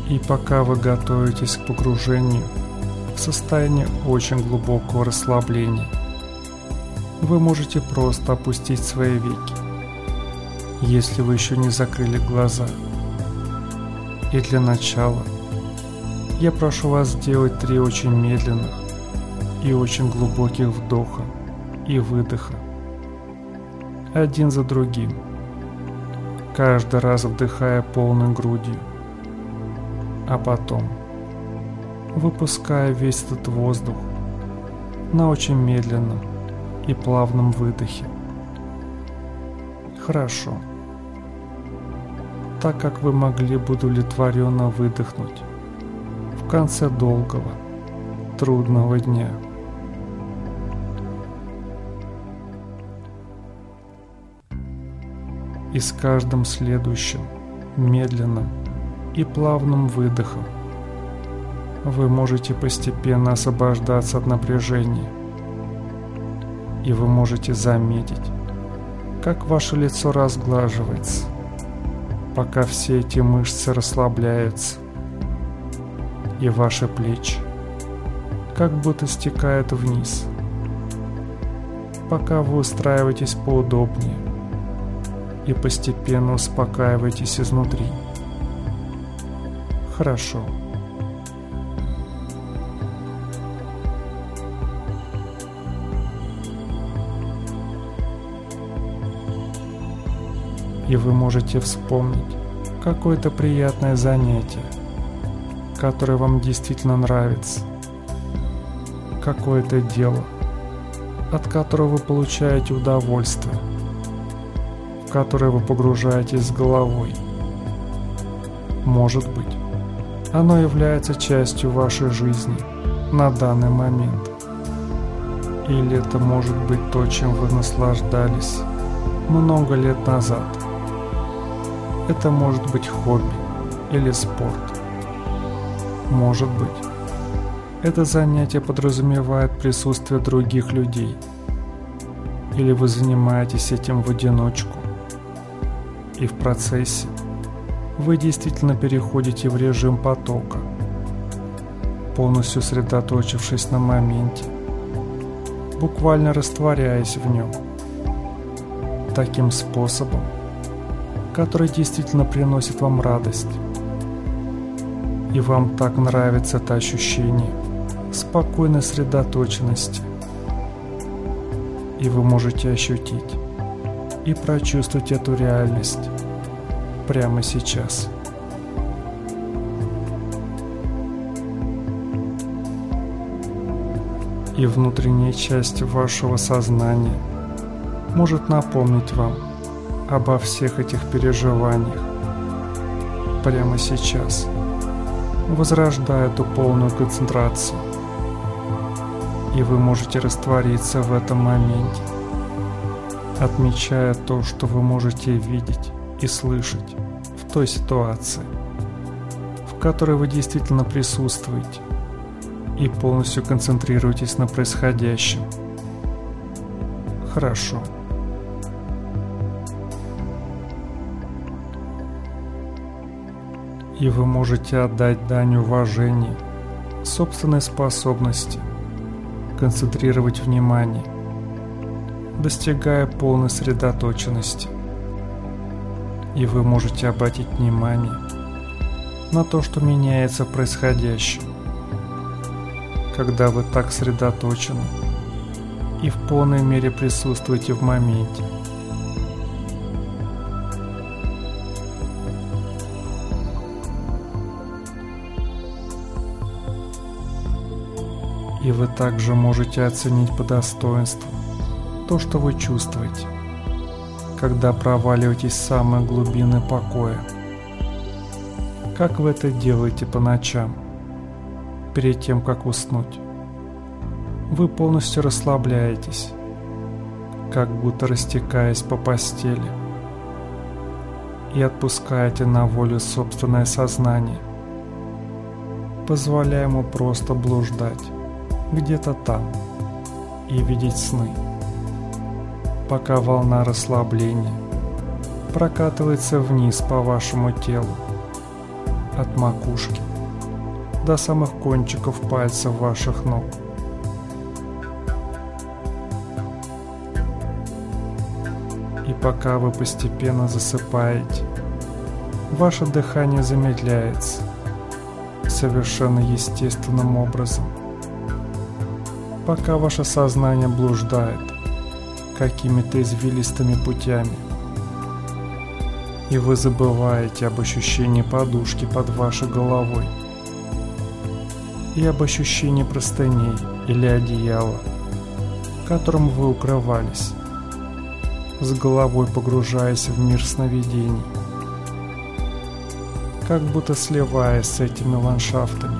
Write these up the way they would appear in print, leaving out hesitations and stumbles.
И пока вы готовитесь к погружению в состояние очень глубокого расслабления, вы можете просто опустить свои веки, если вы еще не закрыли глаза. И для начала я прошу вас сделать 3 очень медленных и очень глубоких вдоха и выдоха, один за другим, каждый раз вдыхая полной грудью, а потом выпуская весь этот воздух на очень медленном и плавном выдохе. Хорошо. Так как вы могли бы удовлетворенно выдохнуть в конце долгого, трудного дня. И с каждым следующим медленным и плавным выдохом вы можете постепенно освобождаться от напряжения, и вы можете заметить, как ваше лицо разглаживается, пока все эти мышцы расслабляются, и ваши плечи как будто стекают вниз, пока вы устраиваетесь поудобнее и постепенно успокаиваетесь изнутри. Хорошо. И вы можете вспомнить какое-то приятное занятие, которое вам действительно нравится, какое-то дело, от которого вы получаете удовольствие, в которое вы погружаетесь с головой. Может быть, оно является частью вашей жизни на данный момент. Или это может быть то, чем вы наслаждались много лет назад. Это может быть хобби или спорт. Может быть, это занятие подразумевает присутствие других людей. Или вы занимаетесь этим в одиночку. И в процессе вы действительно переходите в режим потока, полностью сосредоточившись на моменте, буквально растворяясь в нем, таким способом, который действительно приносит вам радость. И вам так нравится это ощущение спокойной сосредоточенности. И вы можете ощутить и прочувствовать эту реальность прямо сейчас. И внутренняя часть вашего сознания может напомнить вам обо всех этих переживаниях прямо сейчас, возрождая эту полную концентрацию. И вы можете раствориться в этом моменте, отмечая то, что вы можете видеть и слышать в той ситуации, в которой вы действительно присутствуете, и полностью концентрируетесь на происходящем. Хорошо. И вы можете отдать дань уважения собственной способности концентрировать внимание, достигая полной сосредоточенности. И вы можете обратить внимание на то, что меняется в происходящем, когда вы так сосредоточены и в полной мере присутствуете в моменте. И вы также можете оценить по достоинству то, что вы чувствуете, когда проваливаетесь в самые глубины покоя. Как вы это делаете по ночам, перед тем, как уснуть. Вы полностью расслабляетесь, как будто растекаясь по постели, и отпускаете на волю собственное сознание, позволяя ему просто блуждать где-то там и видеть сны, пока волна расслабления прокатывается вниз по вашему телу, от макушки до самых кончиков пальцев ваших ног. И пока вы постепенно засыпаете, ваше дыхание замедляется совершенно естественным образом, пока ваше сознание блуждает какими-то извилистыми путями, и вы забываете об ощущении подушки под вашей головой и об ощущении простыней или одеяла, которым вы укрывались, с головой погружаясь в мир сновидений, как будто сливаясь с этими ландшафтами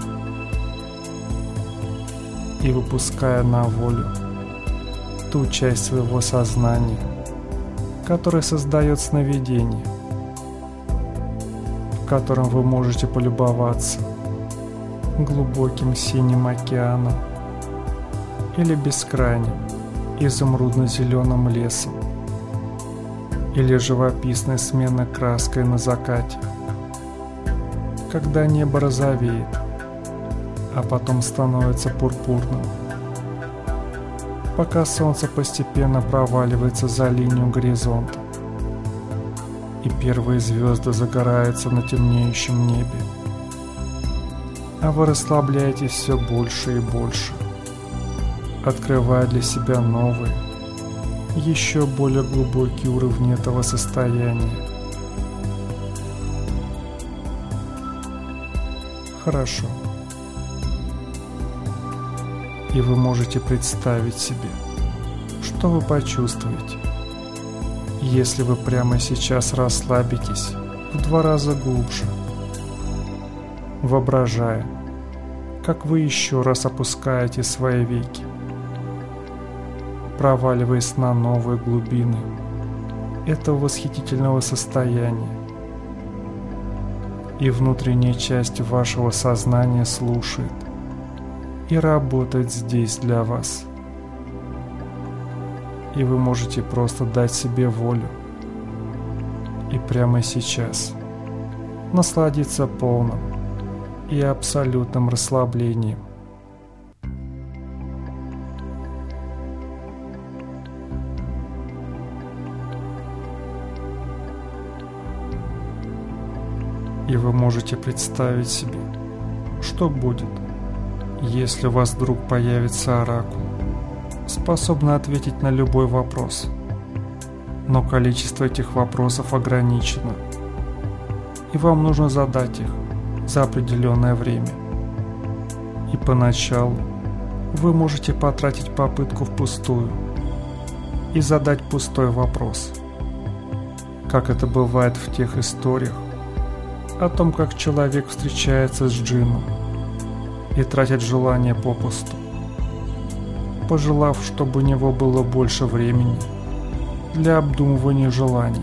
и выпуская на волю ту часть своего сознания, которая создает сновидение, в котором вы можете полюбоваться глубоким синим океаном или бескрайним изумрудно-зеленым лесом, или живописной сменной краской на закате, когда небо розовеет, а потом становится пурпурным, пока солнце постепенно проваливается за линию горизонта, и первые звезды загораются на темнеющем небе, а вы расслабляетесь все больше и больше, открывая для себя новые, еще более глубокие уровни этого состояния. Хорошо. И вы можете представить себе, что вы почувствуете, если вы прямо сейчас расслабитесь в 2 раза глубже, воображая, как вы еще раз опускаете свои веки, проваливаясь на новые глубины этого восхитительного состояния, и внутренняя часть вашего сознания слушает и работает здесь для вас. И вы можете просто дать себе волю и прямо сейчас насладиться полным и абсолютным расслаблением. И вы можете представить себе, что будет, если у вас вдруг появится оракул, способный ответить на любой вопрос. Но количество этих вопросов ограничено, и вам нужно задать их за определенное время. И поначалу вы можете потратить попытку впустую и задать пустой вопрос, как это бывает в тех историях о том, как человек встречается с джинном и тратит желание попусту, пожелав, чтобы у него было больше времени для обдумывания желаний.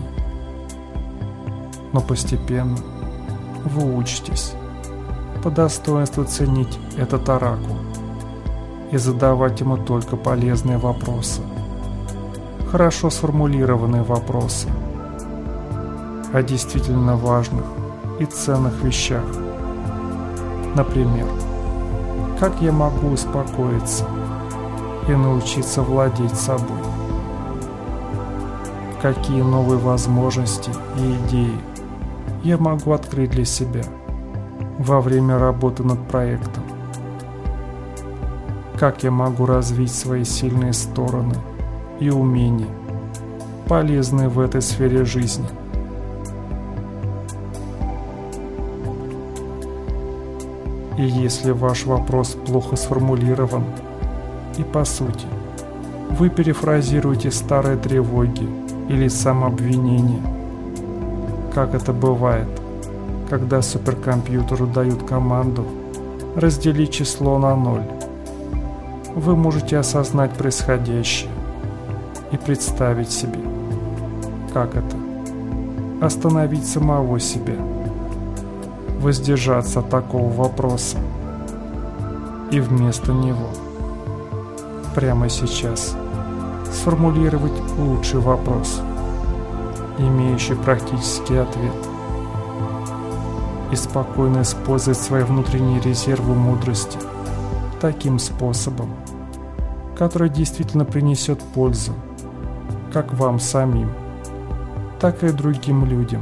Но постепенно вы учитесь по достоинству ценить этот оракул и задавать ему только полезные вопросы, хорошо сформулированные вопросы о действительно важных и ценных вещах. Например, как я могу успокоиться и научиться владеть собой? Какие новые возможности и идеи я могу открыть для себя во время работы над проектом? Как я могу развить свои сильные стороны и умения, полезные в этой сфере жизни? И если ваш вопрос плохо сформулирован, и по сути вы перефразируете старые тревоги или самообвинения, как это бывает, когда суперкомпьютеру дают команду разделить число на 0, вы можете осознать происходящее и представить себе, как это – остановить самого себя, воздержаться от такого вопроса и вместо него прямо сейчас сформулировать лучший вопрос, имеющий практический ответ. и спокойно использовать свои внутренние резервы мудрости таким способом, который действительно принесет пользу как вам самим, так и другим людям.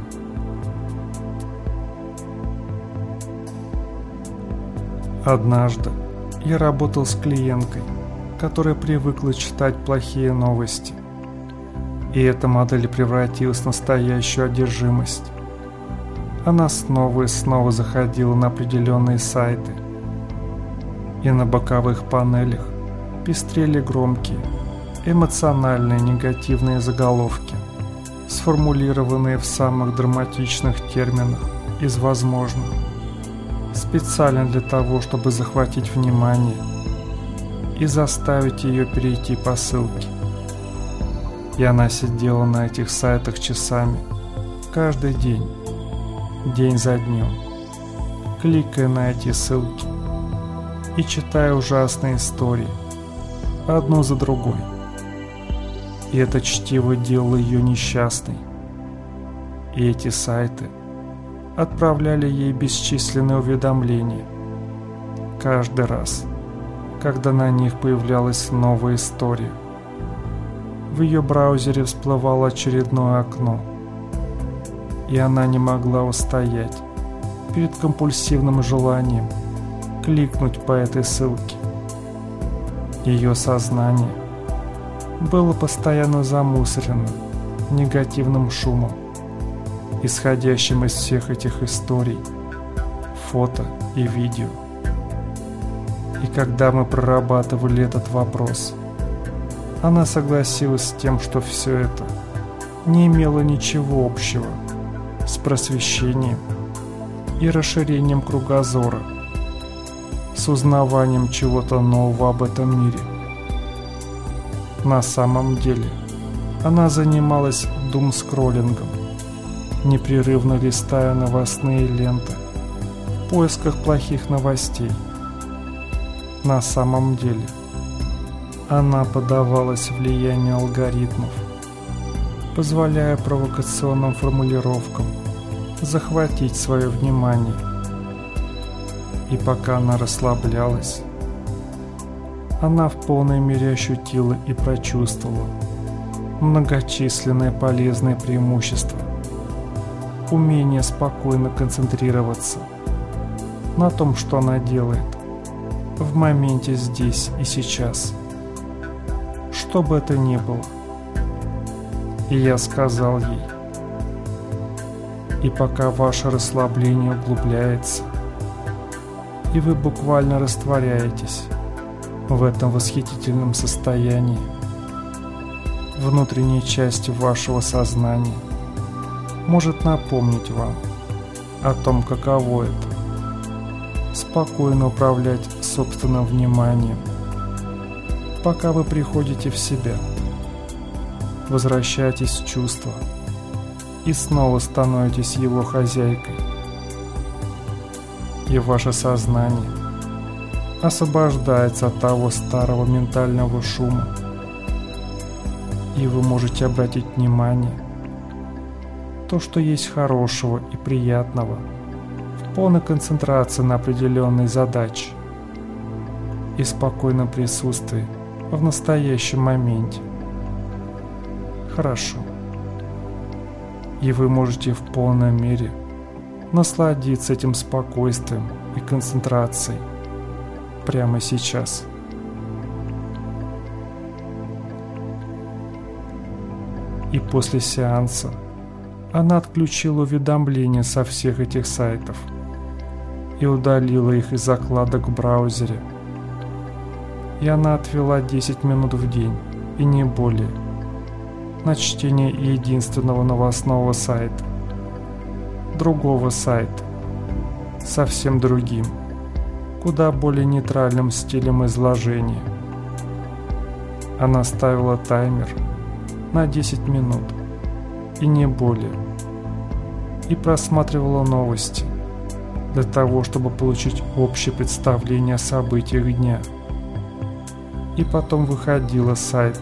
Однажды я работал с клиенткой, которая привыкла читать плохие новости, и эта модель превратилась в настоящую одержимость. Она снова и снова заходила на определенные сайты, и на боковых панелях пестрели громкие, эмоциональные негативные заголовки, сформулированные в самых драматичных терминах из возможных, специально для того, чтобы захватить внимание и заставить ее перейти по ссылке. И она сидела на этих сайтах часами, каждый день, день за днем, кликая на эти ссылки и читая ужасные истории, одну за другой. И это чтиво делало ее несчастной. И эти сайты отправляли ей бесчисленные уведомления каждый раз, когда на них появлялась новая история. В ее браузере всплывало очередное окно, и она не могла устоять перед компульсивным желанием кликнуть по этой ссылке. Ее сознание было постоянно замусорено негативным шумом, исходящим из всех этих историй, фото и видео. И когда мы прорабатывали этот вопрос, она согласилась с тем, что все это не имело ничего общего с просвещением и расширением кругозора, с узнаванием чего-то нового об этом мире. На самом деле, она занималась думскроллингом, непрерывно листая новостные ленты в поисках плохих новостей. На самом деле, она поддавалась влиянию алгоритмов, позволяя провокационным формулировкам захватить свое внимание. И пока она расслаблялась, она в полной мере ощутила и прочувствовала многочисленные полезные преимущества, умение спокойно концентрироваться на том, что она делает в моменте здесь и сейчас, что бы это ни было. И я сказал ей: и пока ваше расслабление углубляется, и вы буквально растворяетесь в этом восхитительном состоянии, внутренней частью вашего сознания может напомнить вам о том, каково это — спокойно управлять собственным вниманием, пока вы приходите в себя, возвращаетесь в чувство и снова становитесь его хозяйкой. И ваше сознание освобождается от того старого ментального шума, и вы можете обратить внимание то, что есть хорошего и приятного в полной концентрации на определенной задаче и спокойном присутствии в настоящем моменте. Хорошо. И вы можете в полной мере насладиться этим спокойствием и концентрацией прямо сейчас. И после сеанса она отключила уведомления со всех этих сайтов и удалила их из закладок в браузере. И она отвела 10 минут в день, и не более, на чтение единственного новостного сайта, другого сайта, совсем другим, куда более нейтральным стилем изложения. Она ставила таймер на 10 минут, и не более, и просматривала новости для того, чтобы получить общее представление о событиях дня, и потом выходила с сайта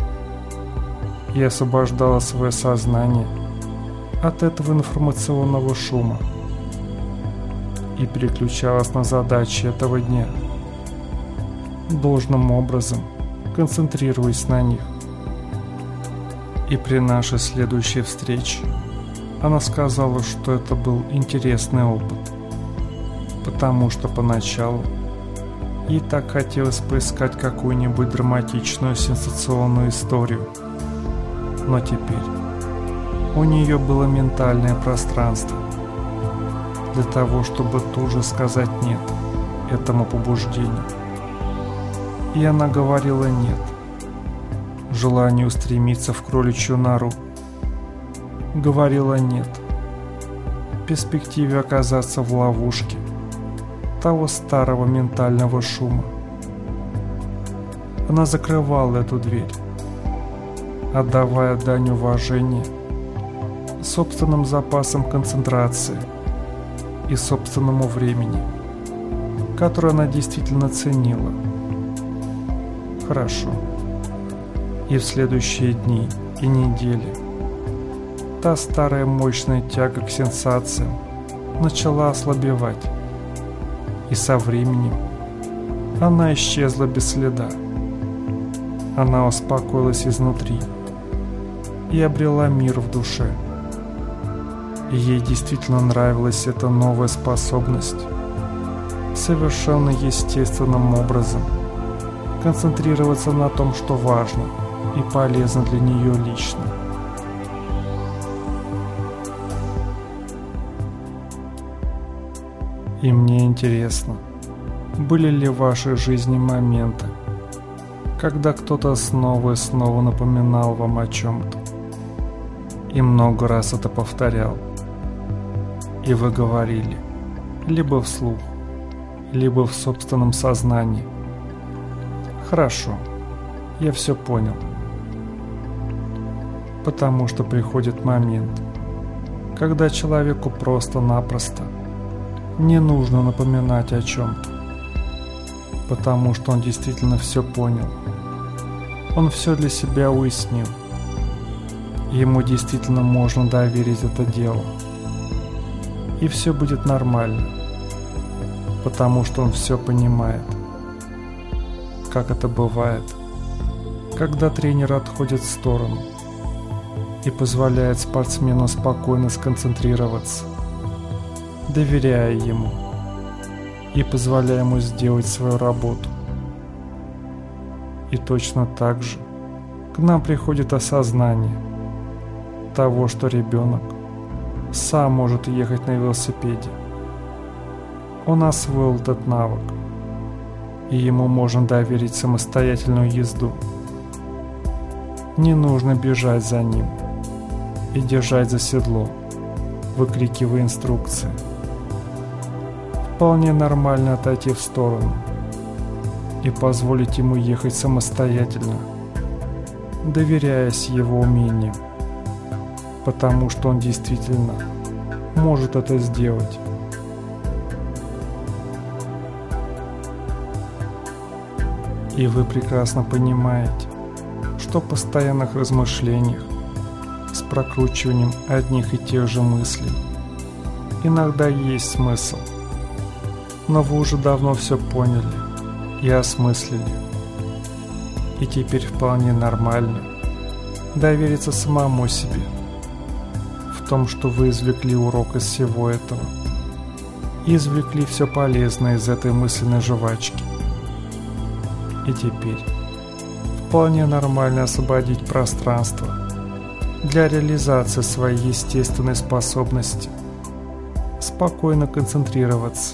и освобождала свое сознание от этого информационного шума и переключалась на задачи этого дня, должным образом концентрируясь на них. И при нашей следующей встрече она сказала, что это был интересный опыт, потому что поначалу ей так хотелось поискать какую-нибудь драматичную сенсационную историю, но теперь у нее было ментальное пространство для того, чтобы тут же сказать «нет» этому побуждению. И она говорила «нет» желанию стремиться в кроличью нору, говорила «нет» перспективе оказаться в ловушке того старого ментального шума. Она закрывала эту дверь, отдавая дань уважения собственным запасам концентрации и собственному времени, которое она действительно ценила. Хорошо. И в следующие дни и недели та старая мощная тяга к сенсациям начала ослабевать, и со временем она исчезла без следа. Она успокоилась изнутри и обрела мир в душе. И ей действительно нравилась эта новая способность совершенно естественным образом концентрироваться на том, что важно и полезно для нее лично. И мне интересно, были ли в вашей жизни моменты, когда кто-то снова и снова напоминал вам о чем-то и много раз это повторял, и вы говорили, либо вслух, либо в собственном сознании: «Хорошо, я все понял». Потому что приходит момент, когда человеку просто-напросто не нужно напоминать о чем-то, потому что он действительно все понял, он все для себя уяснил, ему действительно можно доверить это дело, и все будет нормально, потому что он все понимает. Как это бывает, когда тренер отходит в сторону и позволяет спортсмену спокойно сконцентрироваться, доверяя ему и позволяя ему сделать свою работу. И точно так же к нам приходит осознание того, что ребенок сам может ехать на велосипеде. Он освоил этот навык, и ему можно доверить самостоятельную езду. Не нужно бежать за ним и держать за седло, выкрикивая инструкции. Вполне нормально отойти в сторону и позволить ему ехать самостоятельно, доверяясь его умениям, потому что он действительно может это сделать. И вы прекрасно понимаете, что в постоянных размышлениях с прокручиванием одних и тех же мыслей иногда есть смысл, но вы уже давно все поняли и осмыслили, и теперь вполне нормально довериться самому себе в том, что вы извлекли урок из всего этого и извлекли все полезное из этой мысленной жвачки. И теперь вполне нормально освободить пространство для реализации своей естественной способности спокойно концентрироваться.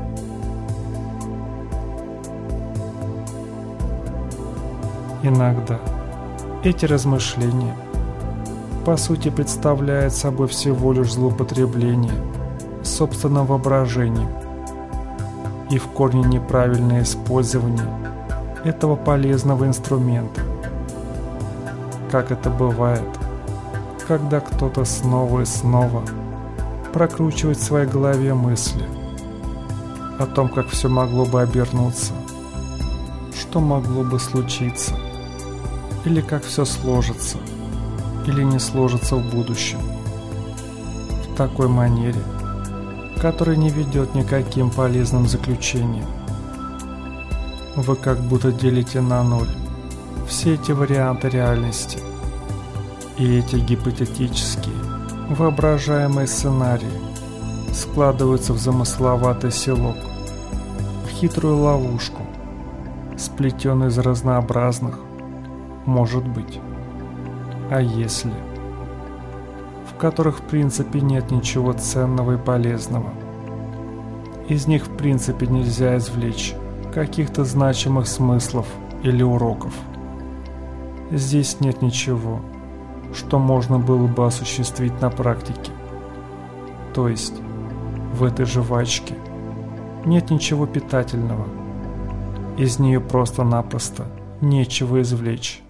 Иногда эти размышления по сути представляют собой всего лишь злоупотребление собственным воображением и в корне неправильное использование этого полезного инструмента. Как это бывает, когда кто-то снова и снова прокручивает в своей голове мысли о том, как все могло бы обернуться, что могло бы случиться, или как все сложится, или не сложится в будущем. В такой манере, который не ведет никаким полезным заключением. Вы как будто делите на ноль все эти варианты реальности и эти гипотетические, воображаемые сценарии складываются в замысловатый селок, в хитрую ловушку, сплетенную из разнообразных «может быть», «а если», в которых в принципе нет ничего ценного и полезного. Из них в принципе нельзя извлечь каких-то значимых смыслов или уроков. Здесь нет ничего, что можно было бы осуществить на практике. То есть в этой жвачке нет ничего питательного. Из нее просто-напросто нечего извлечь.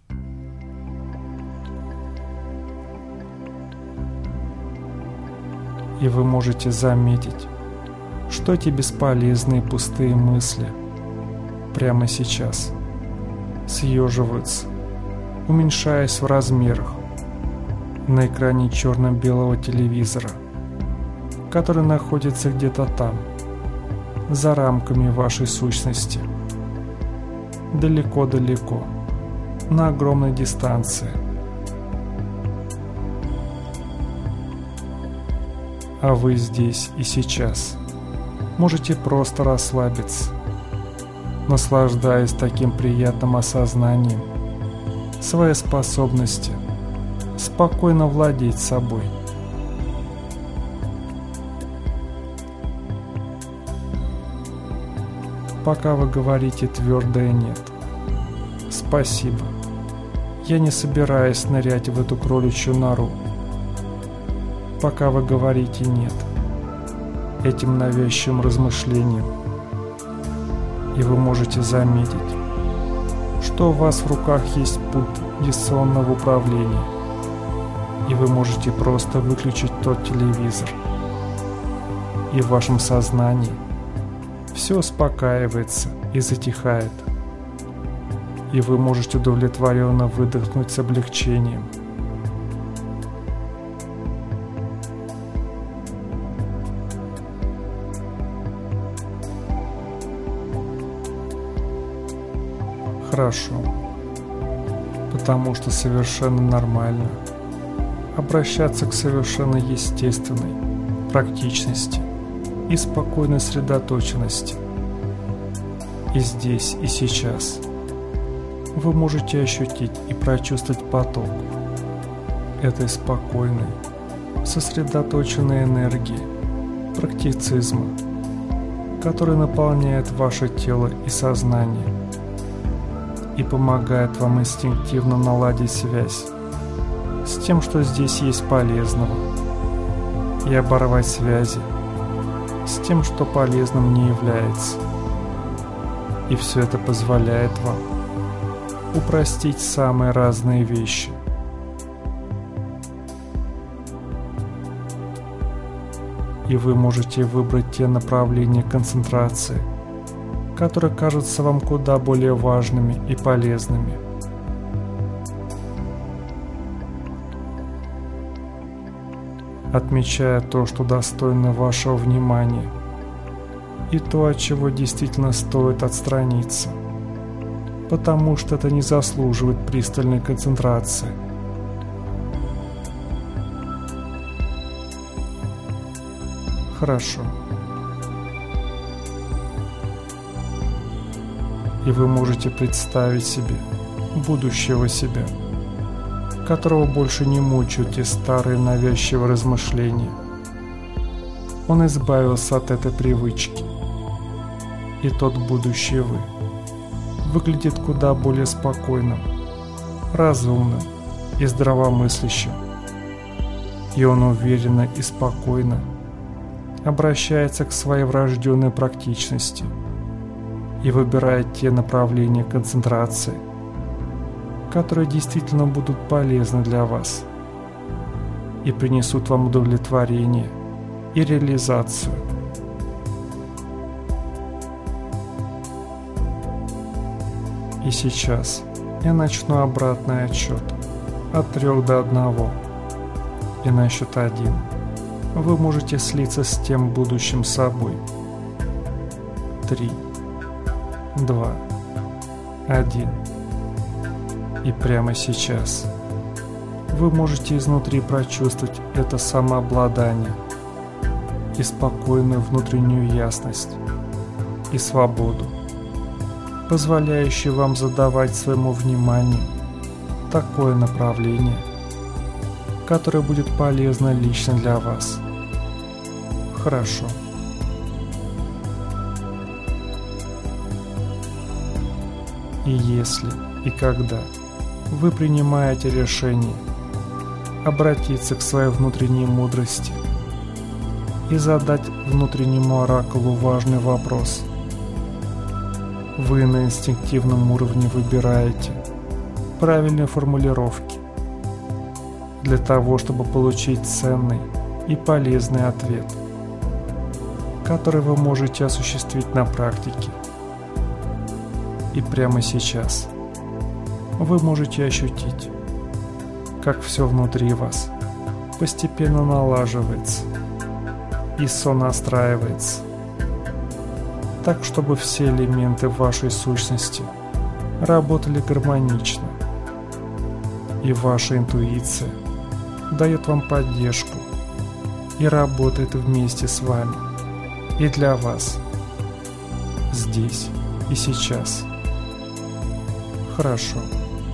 И вы можете заметить, что эти бесполезные пустые мысли прямо сейчас съеживаются, уменьшаясь в размерах на экране черно-белого телевизора, который находится где-то там, за рамками вашей сущности, далеко-далеко, на огромной дистанции. А вы здесь и сейчас можете просто расслабиться, наслаждаясь таким приятным осознанием своей способности спокойно владеть собой. Пока вы говорите твердое «нет», «спасибо», я не собираюсь нырять в эту кроличью нору. Пока вы говорите «нет» этим навязчивым размышлениям, и вы можете заметить, что у вас в руках есть пульт дистанционного управления, и вы можете просто выключить тот телевизор, и в вашем сознании все успокаивается и затихает, и вы можете удовлетворенно выдохнуть с облегчением. Хорошо, потому что совершенно нормально обращаться к совершенно естественной практичности и спокойной сосредоточенности. И здесь, и сейчас вы можете ощутить и прочувствовать поток этой спокойной, сосредоточенной энергии, практицизма, который наполняет ваше тело и сознание и помогает вам инстинктивно наладить связь с тем, что здесь есть полезного, и оборвать связи с тем, что полезным не является. И все это позволяет вам упростить самые разные вещи. И вы можете выбрать те направления концентрации, которые кажутся вам куда более важными и полезными. Отмечая то, что достойно вашего внимания, и то, от чего действительно стоит отстраниться, потому что это не заслуживает пристальной концентрации. Хорошо. И вы можете представить себе будущего себя, которого больше не мучают те старые навязчивые размышления. Он избавился от этой привычки, и тот будущий вы выглядит куда более спокойным, разумным и здравомыслящим. И он уверенно и спокойно обращается к своей врожденной практичности и выбирает те направления концентрации, которые действительно будут полезны для вас и принесут вам удовлетворение и реализацию. И сейчас я начну обратный отсчет от 3 до 1. И на счет 1 вы можете слиться с тем будущим собой. 3, 2, 1. И прямо сейчас вы можете изнутри прочувствовать это самообладание и спокойную внутреннюю ясность и свободу, позволяющую вам задавать своему вниманию такое направление, которое будет полезно лично для вас. Хорошо. И если и когда вы принимаете решение обратиться к своей внутренней мудрости и задать внутреннему оракулу важный вопрос, вы на инстинктивном уровне выбираете правильные формулировки для того, чтобы получить ценный и полезный ответ, который вы можете осуществить на практике. И прямо сейчас вы можете ощутить, как все внутри вас постепенно налаживается и сонастраивается, так, чтобы все элементы вашей сущности работали гармонично, и ваша интуиция дает вам поддержку и работает вместе с вами и для вас, здесь и сейчас. Хорошо.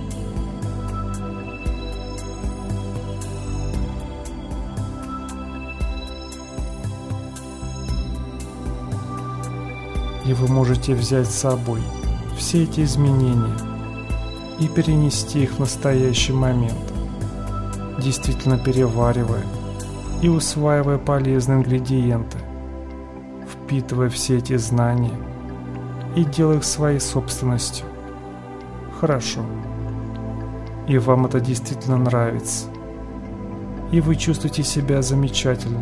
И вы можете взять с собой все эти изменения и перенести их в настоящий момент, действительно переваривая и усваивая полезные ингредиенты, впитывая все эти знания и делая их своей собственностью. Хорошо. И вам это действительно нравится. И вы чувствуете себя замечательно.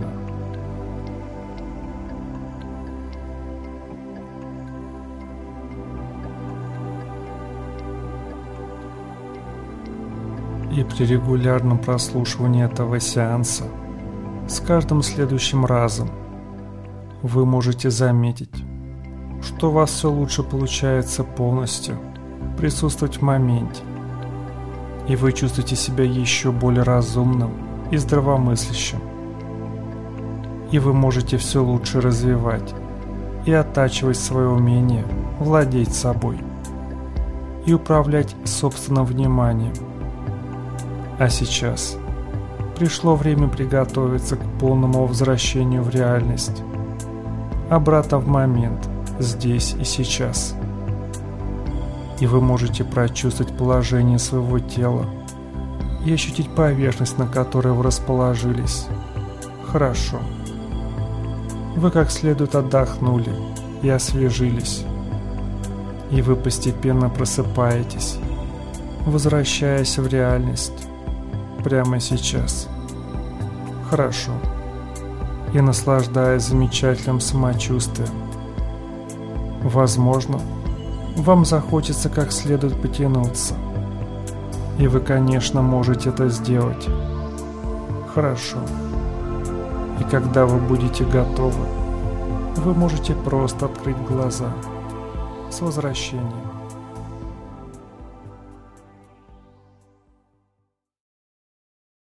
И при регулярном прослушивании этого сеанса с каждым следующим разом вы можете заметить, что у вас все лучше получается полностью присутствовать в моменте, и вы чувствуете себя еще более разумным и здравомыслящим, и вы можете все лучше развивать и оттачивать свое умение владеть собой и управлять собственным вниманием. А сейчас пришло время приготовиться к полному возвращению в реальность, обратно в момент, здесь и сейчас. И вы можете прочувствовать положение своего тела и ощутить поверхность, на которой вы расположились. Хорошо. Вы как следует отдохнули и освежились. И вы постепенно просыпаетесь, возвращаясь в реальность прямо сейчас. Хорошо. И наслаждаясь замечательным самочувствием. Возможно, вам захочется как следует потянуться. И вы, конечно, можете это сделать. Хорошо. И когда вы будете готовы, вы можете просто открыть глаза. С возвращением.